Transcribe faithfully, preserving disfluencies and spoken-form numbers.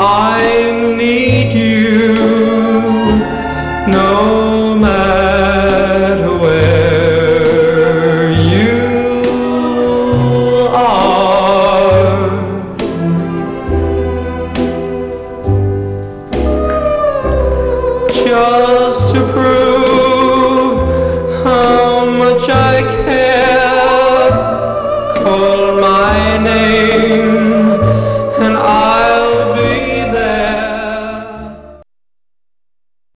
I need you no matter where you are. Just to prove